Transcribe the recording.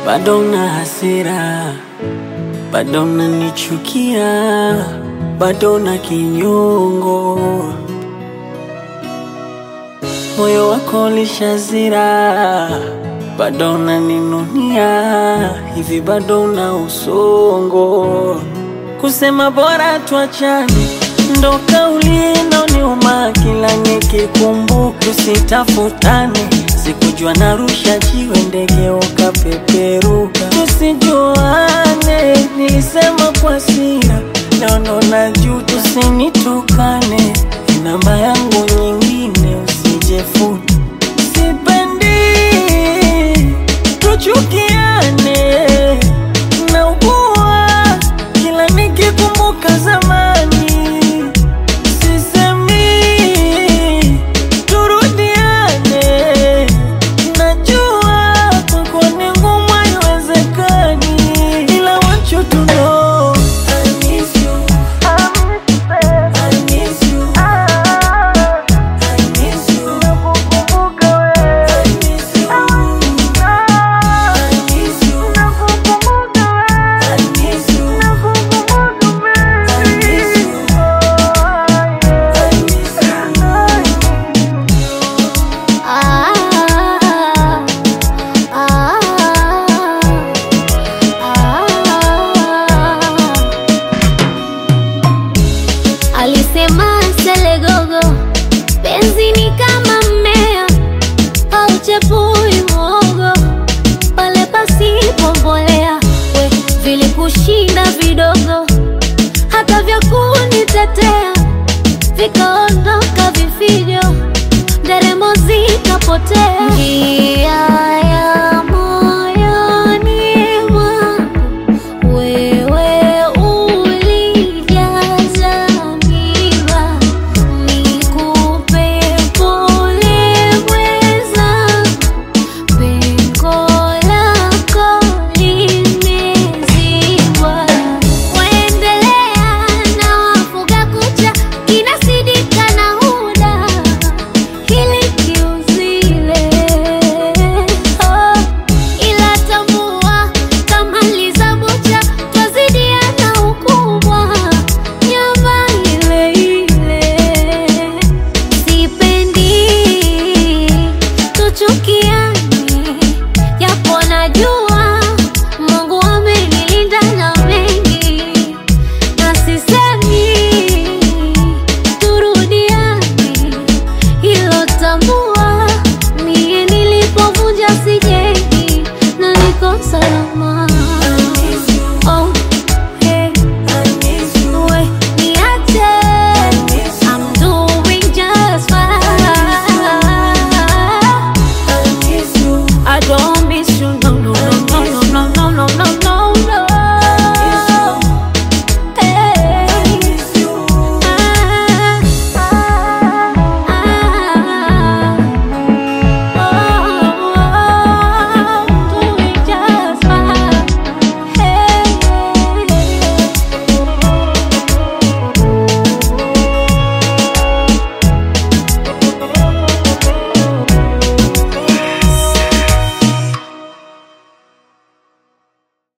bado na hasira, bado unanichukia, bado na kinyongo. Moyo wako lishazira, bado unaninunia, hivi bado una usongo. Kusema bora tuachane ndo kauli inaoniuma kila nikikumbuka. Tusitafutane, sikujua narusha jiwe ndege ukapeperuka. Tusijuane, nilisema kwa hasira, leo ndo najuta. Usinitukane, namba yangu nyingine usijefute. Sipendi tuchukiane, naugua kila nikikumbuka zamani. Sisemi turudiane, najua kwako ni ngumu haiwezekani, ila want you to know I miss you, I miss you, I miss you, nakukumbuka wewe, I miss you, I miss you, nakukumbuka wewe, I miss you, nakukumbuka wewe, I miss you, I miss Alisema selegogo, penzi ni kama mmea hauchepui mwogo pale pasipo mbolea. We vilikushinda vidogo, hata vya kunitetea vikaondoka vifijo, nderemo zikapotea.